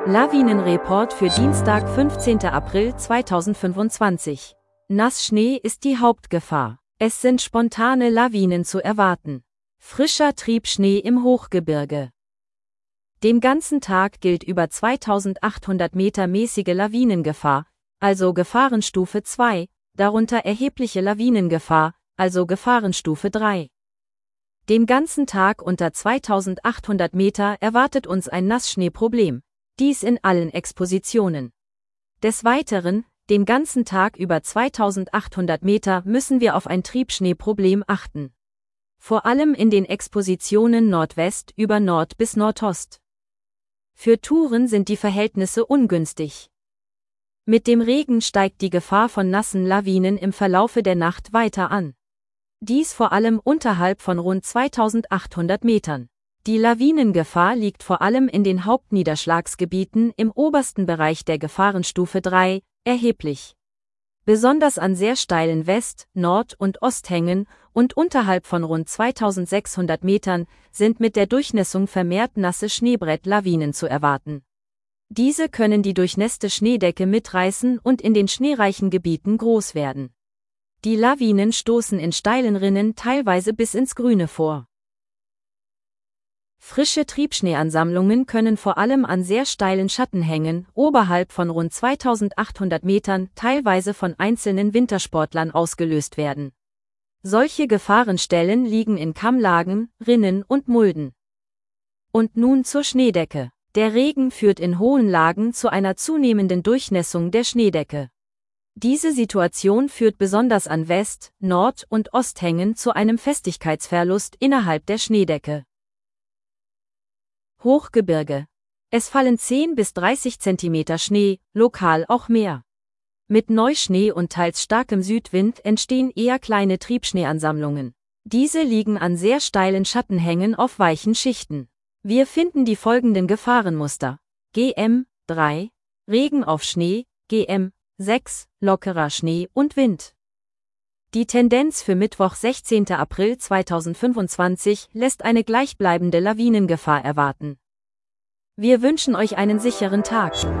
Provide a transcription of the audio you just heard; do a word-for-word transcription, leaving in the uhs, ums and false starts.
Lawinenreport für Dienstag, fünfzehnten April zweitausendfünfundzwanzig. Nassschnee ist die Hauptgefahr. Es sind spontane Lawinen zu erwarten. Frischer Triebschnee im Hochgebirge. Den ganzen Tag gilt über zweitausendachthundert Meter mäßige Lawinengefahr, also Gefahrenstufe zwei, darunter erhebliche Lawinengefahr, also Gefahrenstufe drei. Den ganzen Tag unter zweitausendachthundert Meter erwartet uns ein Nassschneeproblem, dies in allen Expositionen. Des Weiteren, den ganzen Tag über zweitausendachthundert Meter müssen wir auf ein Triebschneeproblem achten. Vor allem in den Expositionen Nordwest über Nord bis Nordost. Für Touren sind die Verhältnisse ungünstig. Mit dem Regen steigt die Gefahr von nassen Lawinen im Verlaufe der Nacht weiter an. Dies vor allem unterhalb von rund zweitausendachthundert Metern. Die Lawinengefahr liegt vor allem in den Hauptniederschlagsgebieten im obersten Bereich der Gefahrenstufe drei, erheblich. Besonders an sehr steilen West-, Nord- und Osthängen und unterhalb von rund zweitausendsechshundert Metern sind mit der Durchnässung vermehrt nasse Schneebrett-Lawinen zu erwarten. Diese können die durchnässte Schneedecke mitreißen und in den schneereichen Gebieten groß werden. Die Lawinen stoßen in steilen Rinnen teilweise bis ins Grüne vor. Frische Triebschneeansammlungen können vor allem an sehr steilen Schattenhängen oberhalb von rund zweitausendachthundert Metern teilweise von einzelnen Wintersportlern ausgelöst werden. Solche Gefahrenstellen liegen in Kammlagen, Rinnen und Mulden. Und nun zur Schneedecke. Der Regen führt in hohen Lagen zu einer zunehmenden Durchnässung der Schneedecke. Diese Situation führt besonders an West-, Nord- und Osthängen zu einem Festigkeitsverlust innerhalb der Schneedecke. Hochgebirge. Es fallen zehn bis dreißig Zentimeter Schnee, lokal auch mehr. Mit Neuschnee und teils starkem Südwind entstehen eher kleine Triebschneeansammlungen. Diese liegen an sehr steilen Schattenhängen auf weichen Schichten. Wir finden die folgenden Gefahrenmuster. G M drei, Regen auf Schnee, G M sechs, lockerer Schnee und Wind. Die Tendenz für Mittwoch, sechzehnten April zweitausendfünfundzwanzig lässt eine gleichbleibende Lawinengefahr erwarten. Wir wünschen euch einen sicheren Tag.